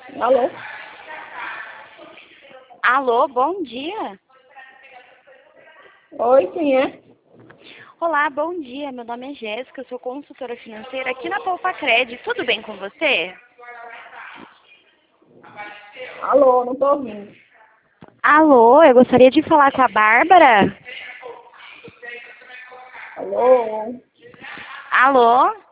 Alô? Alô, bom dia. Oi, quem é? Olá, bom dia. Meu nome é Jéssica, eu sou consultora financeira aqui na Poupa-Cred. Tudo bem com você? Alô, não tô ouvindo. Alô, eu gostaria de falar com a Bárbara. Alô? Alô?